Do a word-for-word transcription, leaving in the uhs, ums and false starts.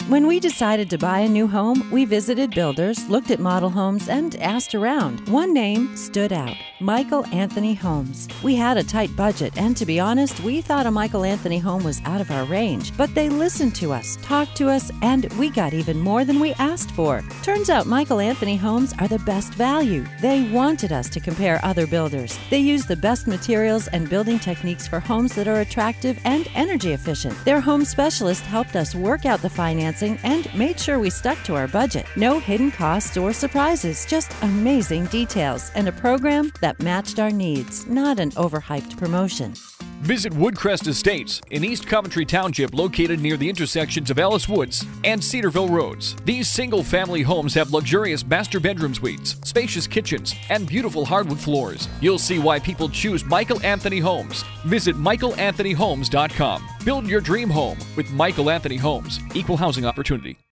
When we decided to buy a new home, we visited builders, looked at model homes, and asked around. One name stood out: Michael Anthony Homes. We had a tight budget, and to be honest, we thought a Michael Anthony home was out of our range. But they listened to us, talked to us, and we got even more than we asked for. Turns out Michael Anthony Homes are the best value. They wanted us to compare other builders. They use the best materials and building techniques for homes that are attractive and energy efficient. Their home specialist helped us work out the financing and made sure we stuck to our budget. No hidden costs or surprises, just amazing details and a program that matched our needs, not an overhyped promotion. Visit Woodcrest Estates in East Coventry Township, located near the intersections of Ellis Woods and Cedarville Roads. These single-family homes have luxurious master bedroom suites, spacious kitchens, and beautiful hardwood floors. You'll see why people choose Michael Anthony Homes. Visit michael anthony homes dot com. Build your dream home with Michael Anthony Homes. Equal housing opportunity.